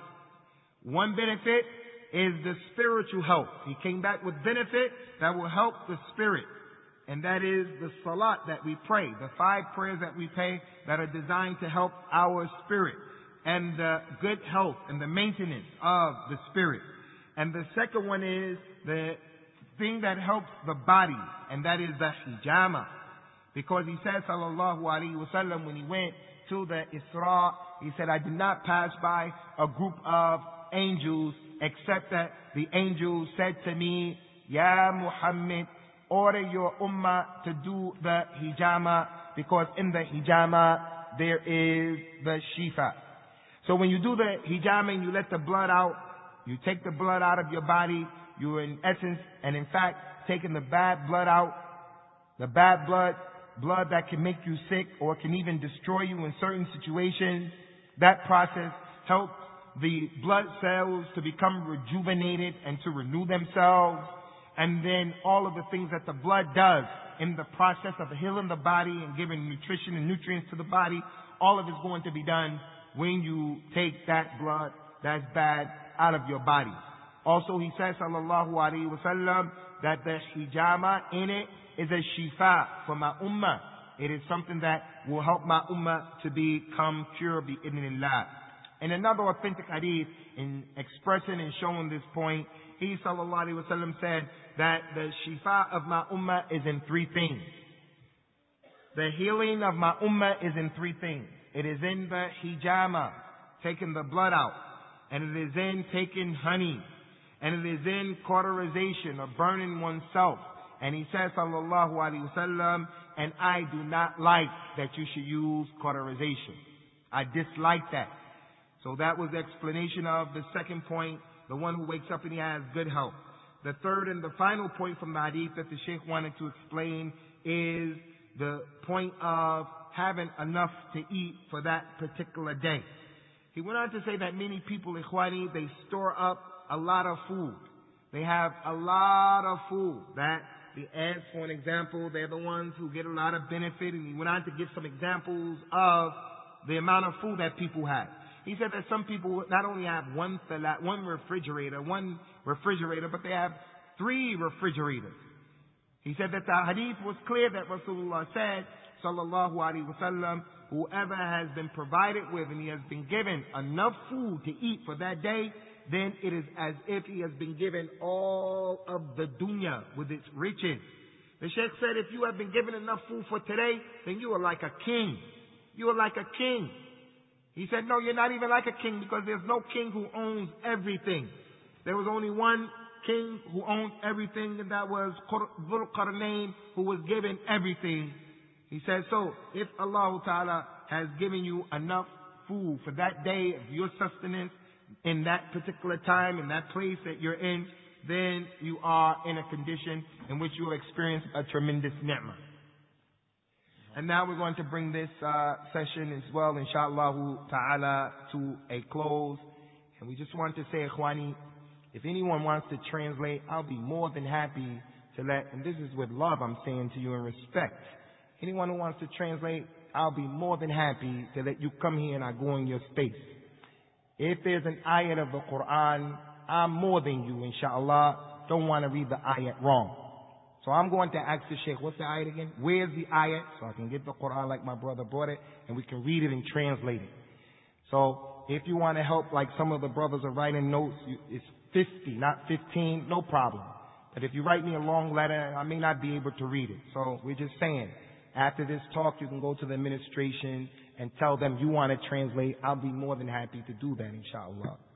One benefit is the spiritual health. He came back with benefit that will help the spirit. And that is the salat that we pray, the five prayers that we pray that are designed to help our spirit and the good health and the maintenance of the spirit. And the second one is the thing that helps the body, and that is the hijama. Because he said, sallallahu alaihi wasallam, when he went to the Isra, he said, I did not pass by a group of angels except that the angel said to me, Ya Muhammad, order your ummah to do the hijama, because in the hijama there is the shifa. So when you do the hijama and you let the blood out, you take the blood out of your body, you are in essence and in fact taking the bad blood out, the bad blood, blood that can make you sick or can even destroy you in certain situations. That process helps the blood cells to become rejuvenated and to renew themselves. And then all of the things that the blood does in the process of healing the body and giving nutrition and nutrients to the body, all of it's going to be done when you take that blood that's bad out of your body. Also, he says, sallallahu alaihi wasallam, that the hijama in it is a shifa for my ummah. It is something that will help my ummah to become pure bi-idhnillah. In another authentic hadith, in expressing and showing this point, he sallallahu alaihi wasallam said that the shifa of my ummah is in three things. The healing of my ummah is in three things. It is in the hijama, taking the blood out, and it is in taking honey, and it is in cauterization or burning oneself. And he says, sallallahu alaihi wasallam, and I do not like that you should use cauterization. I dislike that. So that was the explanation of the second point, the one who wakes up and he has good health. The third and the final point from the hadith that the Sheikh wanted to explain is the point of having enough to eat for that particular day. He went on to say that many people, ikhwani, they store up a lot of food. They have a lot of food. That the ants, for an example, they're the ones who get a lot of benefit. And he went on to give some examples of the amount of food that people have. He said that some people not only have one salat, one refrigerator, one refrigerator, but they have three refrigerators. He said that the hadith was clear that Rasulullah said, sallallahu alaihi wasallam, whoever has been provided with and he has been given enough food to eat for that day, then it is as if he has been given all of the dunya with its riches. The Sheikh said, if you have been given enough food for today, then you are like a king. You are like a king. He said, no, you're not even like a king, because there's no king who owns everything. There was only one king who owned everything, and that was Dhul Qarnayn, who was given everything. He said, so if Allah Ta'ala has given you enough food for that day of your sustenance in that particular time, in that place that you're in, then you are in a condition in which you will experience a tremendous ni'mah. And now we're going to bring this uh, session as well, inshallah ta'ala, to a close. And we just want to say, ikhwani, if anyone wants to translate, I'll be more than happy to let, and this is with love I'm saying to you in respect. Anyone who wants to translate, I'll be more than happy to let you come here and I go in your space. If there's an ayat of the Quran, I'm more than you, inshallah. Don't want to read the ayat wrong. So I'm going to ask the Sheikh, what's the ayat again? Where's the ayat? So I can get the Quran like my brother brought it, and we can read it and translate it. So if you want to help, like some of the brothers are writing notes, you, it's fifty, not fifteen, no problem. But if you write me a long letter, I may not be able to read it. So we're just saying, after this talk, you can go to the administration and tell them you want to translate. I'll be more than happy to do that, inshallah.